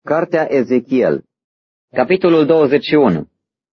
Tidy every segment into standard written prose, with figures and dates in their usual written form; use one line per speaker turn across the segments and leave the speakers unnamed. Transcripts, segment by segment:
Cartea Ezechiel, capitolul 21.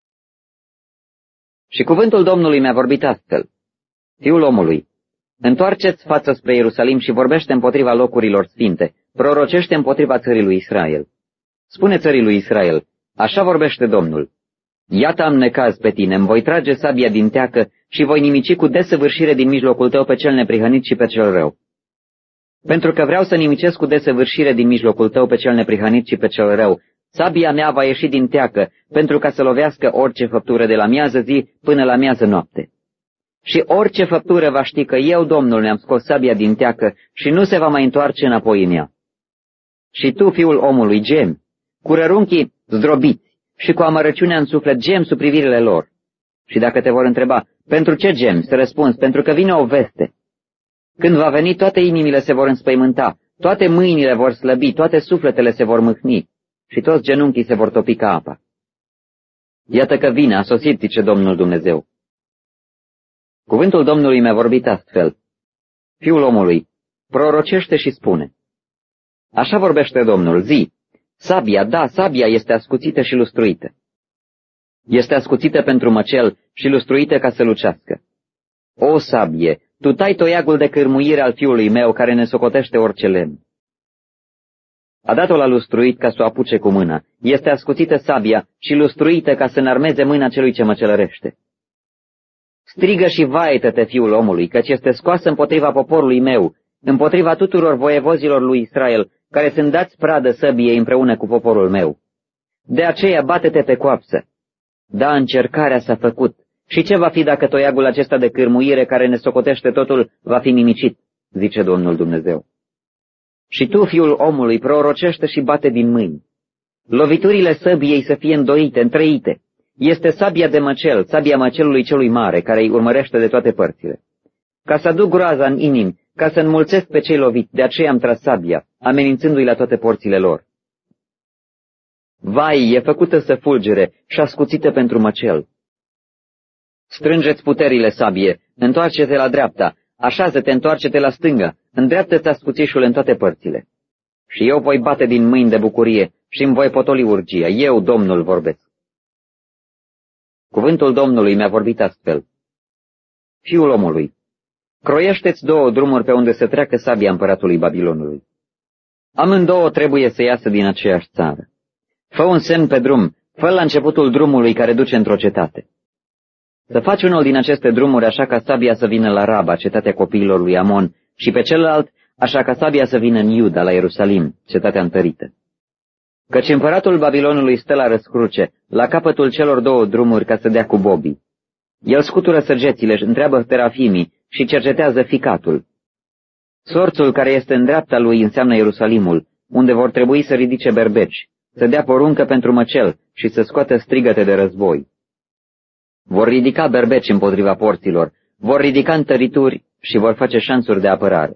Și cuvântul Domnului mi-a vorbit astfel: Fiul omului, întoarceți fața spre Ierusalim și vorbește împotriva locurilor sfinte, prorocește împotriva țării lui Israel. Spune țării lui Israel: așa vorbește Domnul: iată am necaz pe tine, îmi voi trage sabia din teacă și voi nimici cu desăvârșire din mijlocul tău pe cel neprihănit și pe cel rău. Pentru că vreau să nimicesc cu desăvârșire din mijlocul tău pe cel neprihănit și pe cel rău, sabia mea va ieși din teacă, pentru ca să lovească orice făptură de la miază zi până la miază noapte. Și orice făptură va ști că eu, Domnul, mi-am scos sabia din teacă și nu se va mai întoarce înapoi în ea. Și tu, fiul omului, gemi, cu rărunchii zdrobiți și cu amărăciunea în suflet gemi sub privirile lor. Și dacă te vor întreba, pentru ce gemi, să răspunzi, pentru că vine o veste. Când va veni, toate inimile se vor înspăimânta, toate mâinile vor slăbi, toate sufletele se vor mâhni și toți genunchii se vor topi ca apa. Iată că vine, a sosit, zice Domnul Dumnezeu. Cuvântul Domnului mi-a vorbit astfel: Fiul omului, prorocește și spune: așa vorbește Domnul, zi, sabia, da, sabia este ascuțită și lustruită. Este ascuțită pentru măcel și lustruită ca să lucească. O sabie, tu tai toiagul de cârmuire al fiului meu, care ne socotește orice lemn. A dat-o la lustruit ca să o apuce cu mâna. Este ascuțită sabia și lustruită ca să înarmeze mâna celui ce măcelărește. Strigă și vaietă-te, fiul omului, căci este scoasă împotriva poporului meu, împotriva tuturor voievozilor lui Israel, care sunt dați pradă săbiei împreună cu poporul meu. De aceea bate-te pe coapsă. Da, încercarea s-a făcut. Și ce va fi dacă toiagul acesta de cârmuire care ne socotește totul va fi nimicit, zice Domnul Dumnezeu. Și tu, fiul omului, prorocește și bate din mâini. Loviturile săbiei să fie îndoite, întreite. Este sabia de măcel, sabia măcelului celui mare, care îi urmărește de toate părțile. Ca să aduc groaza în inimi, ca să înmulțesc pe cei loviți, de aceea am tras sabia, amenințându-i la toate porțile lor. Vai, e făcută să fulgere și ascuțită pentru măcel. Strângeți puterile, sabie, întoarce-te la dreapta, așează-te, întoarce-te la stânga, îndreaptă-ți ascuțișul în toate părțile. Și eu voi bate din mâini de bucurie și îmi voi potoli urgia, eu, Domnul, vorbesc. Cuvântul Domnului mi-a vorbit astfel: Fiul omului, croiește-ți două drumuri pe unde să treacă sabia împăratului Babilonului. Amândouă trebuie să iasă din aceeași țară. Fă un semn pe drum, fă la începutul drumului care duce într-o cetate. Să faci unul din aceste drumuri așa ca sabia să vină la Raba, cetatea copiilor lui Amon, și pe celălalt așa ca sabia să vină în Iuda, la Ierusalim, cetatea întărită. Căci împăratul Babilonului stă la răscruce, la capătul celor două drumuri ca să dea cu bobii. El scutură săgețile, își întreabă terafimii și cercetează ficatul. Sorțul care este în dreapta lui înseamnă Ierusalimul, unde vor trebui să ridice berbeci, să dea poruncă pentru măcel și să scoată strigăte de război. Vor ridica berbeci împotriva porților, vor ridica întărituri și vor face șanțuri de apărare.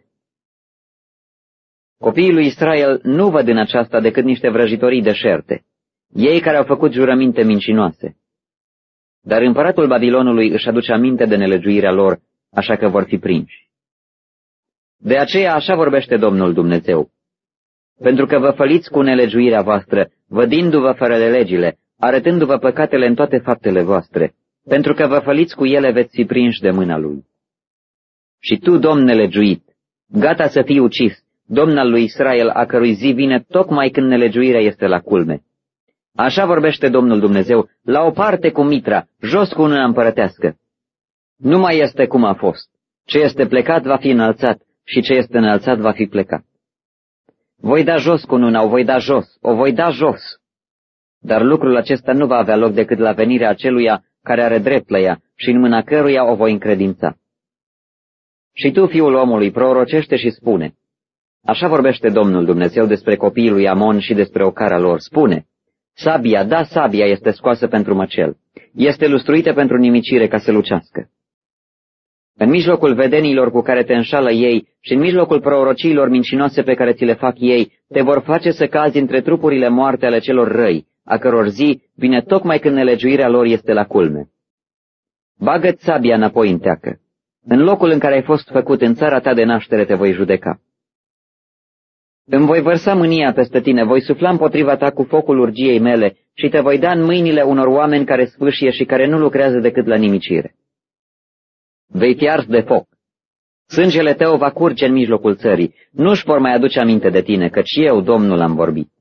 Copiii lui Israel nu văd în aceasta decât niște vrăjitorii deșerte, ei care au făcut jurăminte mincinoase. Dar împăratul Babilonului își aduce aminte de nelegiuirea lor, așa că vor fi prinși. De aceea așa vorbește Domnul Dumnezeu: pentru că vă făliți cu nelegiuirea voastră, vădindu-vă fără de legile, arătându-vă păcatele în toate faptele voastre, pentru că vă făliți cu ele veți fi prinși de mâna lui. Și tu, Domn nelegiuit, gata să fii ucis, Domn al lui Israel, a cărui zi vine tocmai când nelegiuirea este la culme. Așa vorbește Domnul Dumnezeu: la o parte cu mitra, jos cu una împărătească. Nu mai este cum a fost. Ce este plecat va fi înălțat și ce este înălțat va fi plecat. Voi da jos cu una, o voi da jos, o voi da jos. Dar lucrul acesta nu va avea loc decât la venirea aceluia care are drept la ea și în mâna căruia o voi încredința. Și tu, fiul omului, prorocește și spune: așa vorbește Domnul Dumnezeu despre copiii lui Amon și despre ocara lor. Spune: sabia, da, sabia este scoasă pentru măcel, este lustruită pentru nimicire ca să lucească. În mijlocul vedenilor cu care te înșală ei și în mijlocul prorociilor mincinoase pe care ți le fac ei, te vor face să cazi între trupurile moarte ale celor răi, a căror zi vine tocmai când nelegiuirea lor este la culme. Bagă-ți sabia înapoi în teacă. În locul în care ai fost făcut, în țara ta de naștere, te voi judeca. Îmi voi vărsa mânia peste tine, voi sufla împotriva ta cu focul urgiei mele și te voi da în mâinile unor oameni care sfâșie și care nu lucrează decât la nimicire. Vei fi ars de foc. Sângele tău va curge în mijlocul țării. Nu-și vor mai aduce aminte de tine, căci eu, Domnul, am vorbit.